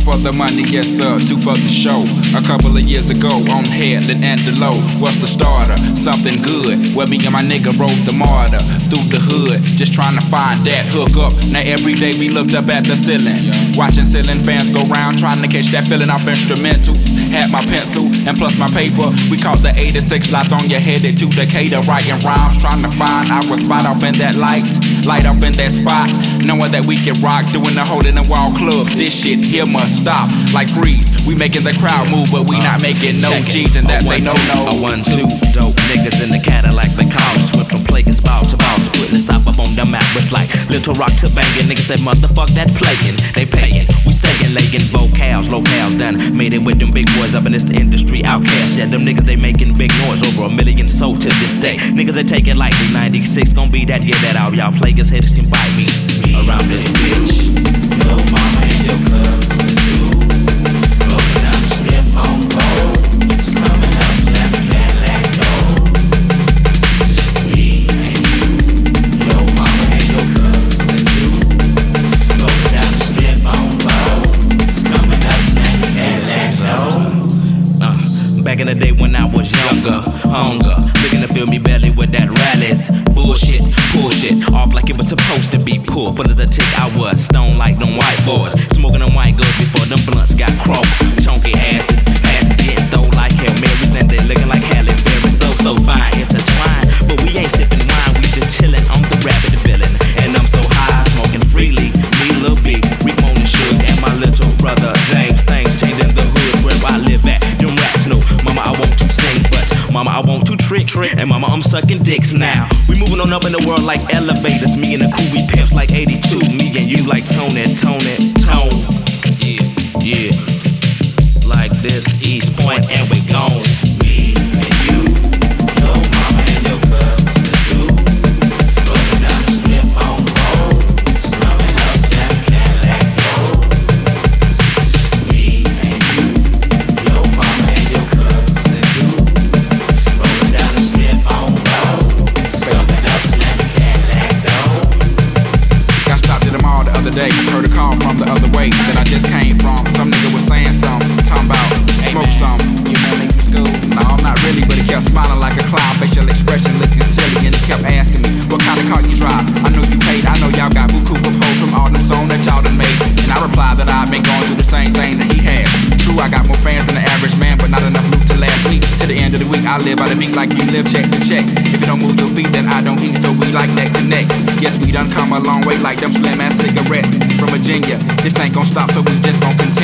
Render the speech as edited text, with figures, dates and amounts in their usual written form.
for the money, yes sir, 2 for the show. A couple of years ago on Headland and the Low was the starter, something good, where me and my nigga rode the martyr through the hood, just trying to find that hook up. Now every day we looked up at the ceiling, watching ceiling fans go round, trying to catch that feeling off instrumental. Had my pencil and plus my paper, we caught the 86 lot on your headed to Decatur, writing rhymes, trying to find our spot off in that light off in that spot, knowing that we can rock, doing the hole in the wall clubs. This shit here must stop, like Freeze. We making the crowd move, but we not making no G's, and that's a no-no. A 1-2, dope niggas in the Cadillac, they call us. Went from players ball to balls, putting the south up on the map. It's like Little Rock to banging. Niggas said, motherfuck that playing. They paying, we staying, laying vocals, locales done. Made it with them big boys up in this industry, outcast. Yeah, them niggas, they making big noise, over 1 million sold to this day. Niggas, they take it lightly, 96 gon' be that year that all y'all players haters can bite me around this bitch. Your mama and your cousin too, rolling down the strip on gold, it's coming up, slapping Cadillac doors. Me and you, your mama and your cousin too, rolling down the strip on gold, it's coming up, slapping Cadillac doors. Back in the day when I was younger, hunger, looking to fill me belly with that rallies. Bullshit, pull shit off like it was supposed to be pulled. Full of the tick I was, stone like them white boys, smoking them white girls before them blunts got croaked. Chunky asses getting thrown like Hail Marys, and they looking like Halle Berry. So fine, intertwined, but we ain't sipping wine, we just chilling on the rabbit villain. And I'm so high, smoking freely. Me, Lil B, Rick Mona Suge, and my little brother James. Things changing the hood where I live at. Them rats know, mama, I want to sing, but mama, I want to trick, and mama, I'm sucking dicks now. We moving on up in the world like elevators. Me and the crew, we pimps like 82. Me and you like Tone. Yeah. Like this, East Point, and we gone. Me and you, your mama and your cousin too, rolling down the strip on gold, it's coming up, slapping Cadillac doors. Me and you, your mama and your cousin too, rolling down the strip on gold, it's coming up, slapping Cadillac doors. Got stopped at the mall the other day, heard a call from the other way that I just came from. Some nigga was saying something, talking about smoke some. You know me from school? No, I'm not really, but he kept smiling like a clown, facial expression looking silly, and he kept asking me, what kind of car you drive? I know you paid, I know y'all got buku proposed from all them songs that y'all done made. And I replied that I've been going through the same thing that he had. True, I got more fans than the average man, but not enough loot to last week. To the end of the week, I live by the beat like you live check to check. If you don't move your feet, then I don't eat, so we like neck to neck. Yes, we done come a long way like them slim ass cigarettes from Virginia. This ain't gon' stop, so we just gon' continue.